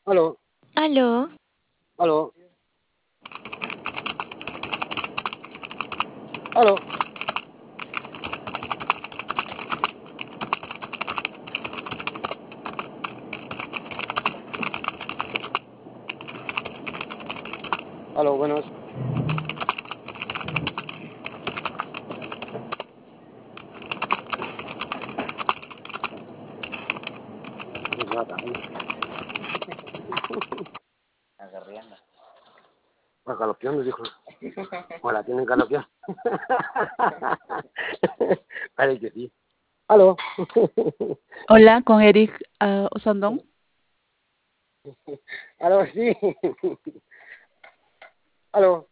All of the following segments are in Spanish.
Aló, Aló, aló, aló, aló, buenos. Va galopeando, dijo. O la tienen galopeada. Parece que sí. Aló. Hola, con Eric Osandón. Aló, sí. Aló.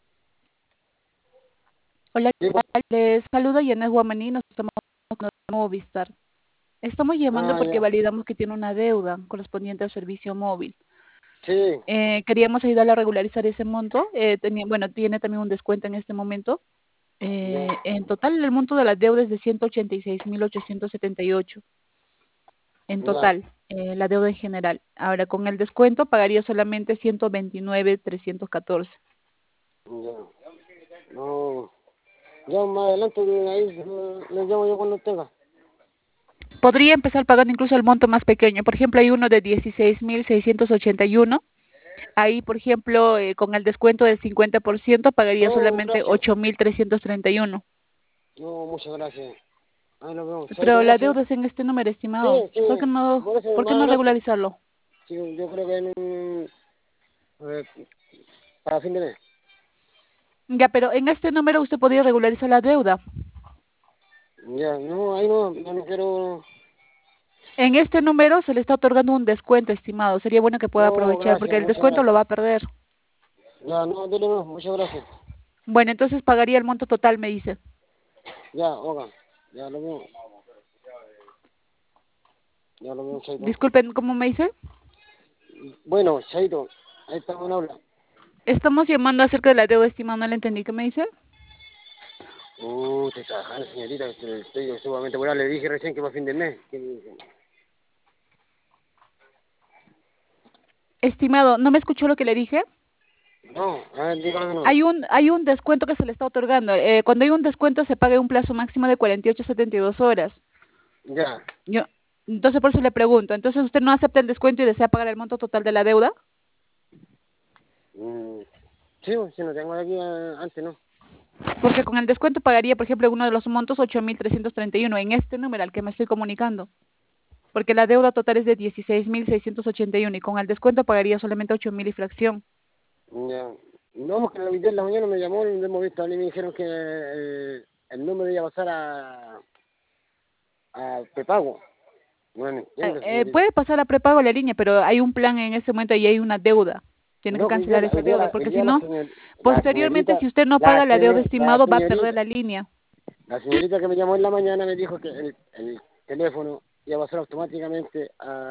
Hola, Sí, ¿qué tal? Les saluda Yanet Guamaní, nos estamos con Movistar. Estamos llamando ah, porque ya. validamos que tiene una deuda correspondiente al servicio móvil. Sí, Queríamos ayudarle a regularizar ese monto. Tiene también un descuento en este momento. ya, En total, el monto de la deuda es de 186.878. En ya, total, la deuda en general. Ahora, con el descuento pagaría solamente 129.314. ya. No, ya más adelante ahí les llamo yo cuando tenga. Podría empezar pagando incluso el monto más pequeño. Por ejemplo, hay uno de 16.681. Ahí, por ejemplo, con el descuento del 50% pagaría No, solamente gracias. 8.331. No, muchas gracias. Ahí nos vemos. Chaito, Pero la gracias. deuda es en este número, Sí, estimado. sí. Por eso Por qué más no adelante. regularizarlo? Sí, yo creo que eh, para fin de mes. Ya, pero en este número usted podría regularizar la deuda. Ya, no, ahí no, ya no quiero. En este número se le está otorgando un descuento, estimado. Sería bueno que pueda No, aprovechar porque gracias, el muchas descuento lo gracias. va a perder. Ya, no, dile no, muchas gracias. Bueno, entonces pagaría el monto total, me dice. Ya, oiga, ya lo veo. Ya lo veo, Chaito. Disculpen, ¿cómo me dice? Bueno, Chaito, ahí estamos en habla. Estamos llamando acerca de la deuda, estimado. No le entendí. ¿Qué me dice? Estoy trabajando, señorita, estoy sumamente buena. Le dije recién que va a fin de mes. Estimado, ¿no me escuchó lo que le dije? No, a ver, dígalo de nuevo. Hay un descuento que se le está otorgando. Cuando hay un descuento se paga un plazo máximo de 48 a 72 horas. Ya. Yo, entonces por eso le pregunto, ¿entonces usted no acepta el descuento y desea pagar el monto total de la deuda? Mm, sí, si no tengo aquí antes, ¿no? Porque con el descuento pagaría, por ejemplo, uno de los montos 8.331 en este número al que me estoy comunicando. Porque la deuda total es de 16.681 y con el descuento pagaría solamente 8.000 y fracción. Ya. No, que en la mañana me llamó el Movistar y me dijeron que el número iba a pasar a prepago. Bueno, entiendo, señorita. Puede pasar a prepago la línea, pero hay un plan en ese momento y hay una deuda. Tiene que No, que cancelar esa deuda, porque si no, la posteriormente, señorita, si usted no paga la deuda, estimado, va a perder la línea. la señorita que me llamó en la mañana me dijo que el teléfono iba a pasar automáticamente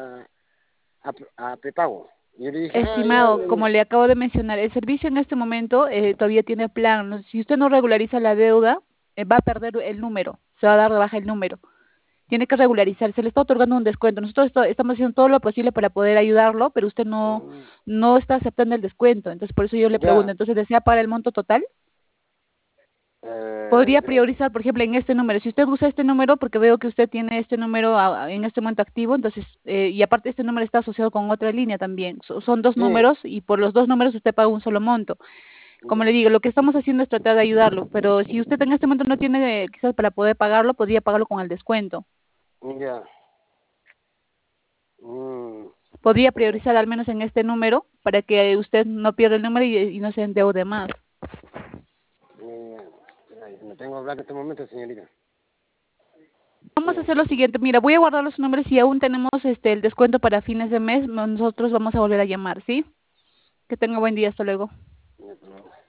a prepago. Y yo le dije, ah, ya, Estimado, como le acabo de mencionar, el servicio en este momento todavía tiene plan. Si usted no regulariza la deuda, va a perder el número, se va a dar de baja el número. Tiene que regularizar, se le está otorgando un descuento. Nosotros estamos haciendo todo lo posible para poder ayudarlo, pero usted no está aceptando el descuento. Entonces, por eso yo le pregunto, ya, ¿entonces desea pagar el monto total? Podría priorizar, por ejemplo, en este número. Si usted usa este número, porque veo que usted tiene este número en este momento activo, entonces, y aparte este número está asociado con otra línea también. Son dos sí, números y por los dos números usted paga un solo monto. Como le digo, lo que estamos haciendo es tratar de ayudarlo, pero si usted en este momento no tiene quizás para poder pagarlo, podría pagarlo con el descuento. ya, mm, Podría ya, priorizar al menos en este número para que usted no pierda el número y no se endeude más. no tengo hablar en este momento, señorita. Vamos a hacer lo siguiente, mira, voy a guardar los nombres y aún tenemos el descuento para fines de mes, nosotros vamos a volver a llamar, ¿sí? Que tenga buen día, hasta luego. Sí.